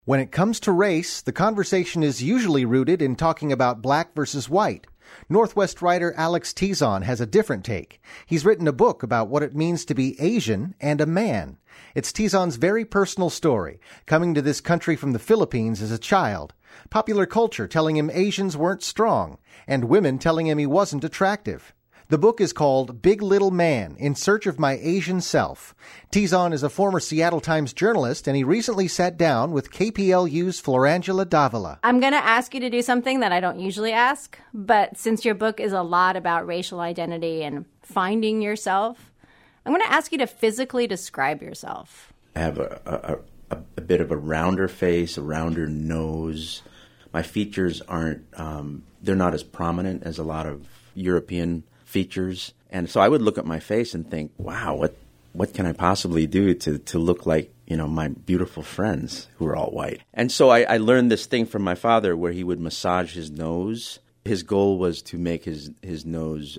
When it comes to race, the conversation is usually rooted in talking about black versus white. Northwest writer Alex Tizon has a different take. He's written a book about what it means to be Asian and a man. It's Tizon's very personal story, coming to this country from the Philippines as a child. Popular culture telling him Asians weren't strong, and women telling him he wasn't attractive. The book is called Big Little Man, In Search of My Asian Self. Tizon is a former Seattle Times journalist, and he recently sat down with KPLU's Florangela Davila. I'm going to ask you to do something that I don't usually ask, but since your book is a lot about racial identity and finding yourself, I'm going to ask you to physically describe yourself. I have a bit of a rounder face, a rounder nose. My features aren't, they're not as prominent as a lot of European features. And so I would look at my face and think, wow, what can I possibly do to look like, my beautiful friends who are all white? And so I learned this thing from my father where he would massage his nose. His goal was to make his nose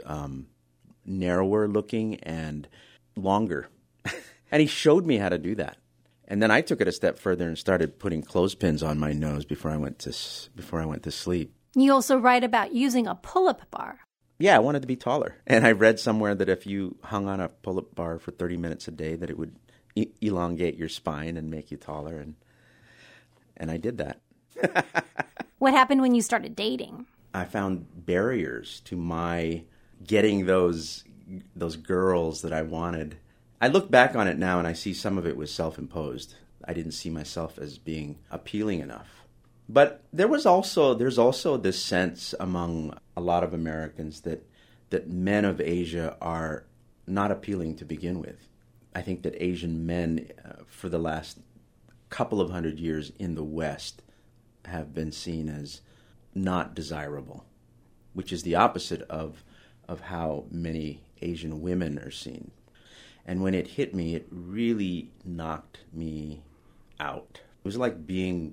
narrower looking and longer. And he showed me how to do that. And then I took it a step further and started putting clothespins on my nose before I went to sleep. You also write about using a pull-up bar. Yeah, I wanted to be taller. And I read somewhere that if you hung on a pull-up bar for 30 minutes a day, that it would elongate your spine and make you taller. And I did that. What happened when you started dating? I found barriers to my getting those girls that I wanted. I look back on it now and I see some of it was self-imposed. I didn't see myself as being appealing enough. But there's also this sense among a lot of Americans that men of Asia are not appealing to begin with. I think that Asian men for the last couple of hundred years in the West have been seen as not desirable, which is the opposite of how many Asian women are seen. And when it hit me, it really knocked me out. It was like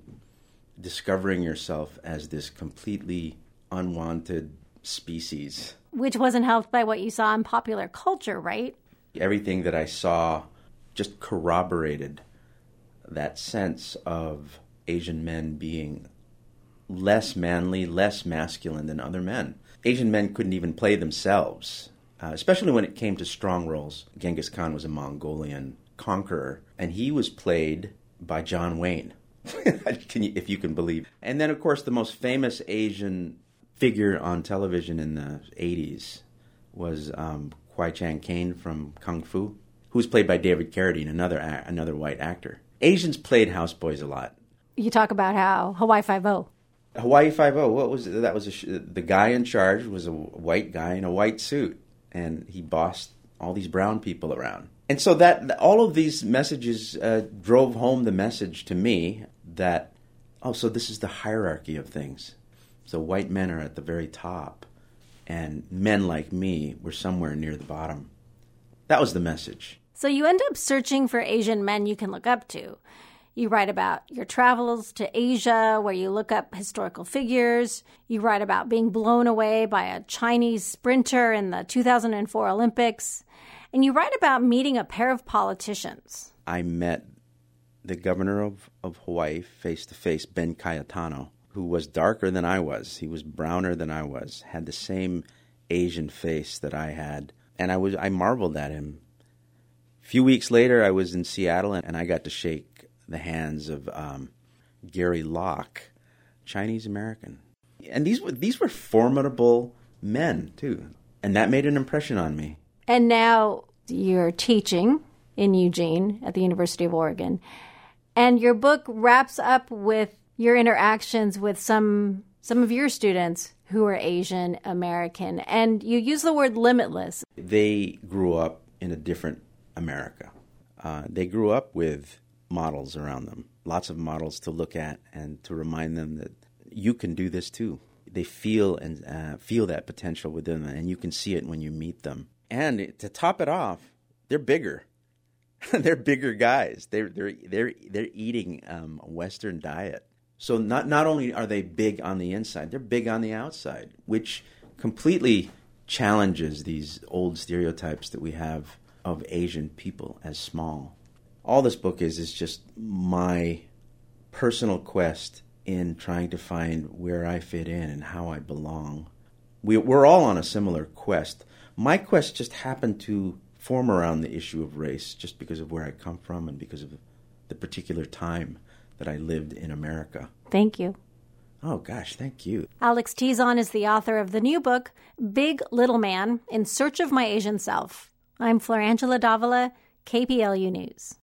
discovering yourself as this completely unwanted species. Which wasn't helped by what you saw in popular culture, right? Everything that I saw just corroborated that sense of Asian men being less manly, less masculine than other men. Asian men couldn't even play themselves, especially when it came to strong roles. Genghis Khan was a Mongolian conqueror, and he was played by John Wayne. If you can believe. And then, of course, the most famous Asian figure on television in the 80s was Kwai Chang Caine from Kung Fu, who was played by David Carradine, another white actor. Asians played houseboys a lot. You talk about how Hawaii Five-0. Hawaii Five-0, what was it? That was the guy in charge was a white guy in a white suit, and he bossed all these brown people around. And so that all of these messages drove home the message to me that, so this is the hierarchy of things. So white men are at the very top, and men like me were somewhere near the bottom. That was the message. So you end up searching for Asian men you can look up to. You write about your travels to Asia, where you look up historical figures. You write about being blown away by a Chinese sprinter in the 2004 Olympics. And you write about meeting a pair of politicians. I met the governor of Hawaii face-to-face, Ben Cayetano, who was darker than I was. He was browner than I was, had the same Asian face that I had. And I marveled at him. A few weeks later, I was in Seattle, and I got to shake the hands of Gary Locke, Chinese-American. And these were formidable men, too. And that made an impression on me. And now you're teaching in Eugene at the University of Oregon. And your book wraps up with your interactions with some of your students who are Asian American. And you use the word limitless. They grew up in a different America. They grew up with models around them, lots of models to look at and to remind them that you can do this too. They feel that potential within them, and you can see it when you meet them. And to top it off, they're bigger. They're bigger guys. They're eating a Western diet. So not only are they big on the inside, they're big on the outside, which completely challenges these old stereotypes that we have of Asian people as small. All this book is just my personal quest in trying to find where I fit in and how I belong. We're all on a similar quest. My quest just happened to form around the issue of race just because of where I come from and because of the particular time that I lived in America. Thank you. Oh, gosh, thank you. Alex Tizon is the author of the new book, Big Little Man, In Search of My Asian Self. I'm Florangela Davila, KPLU News.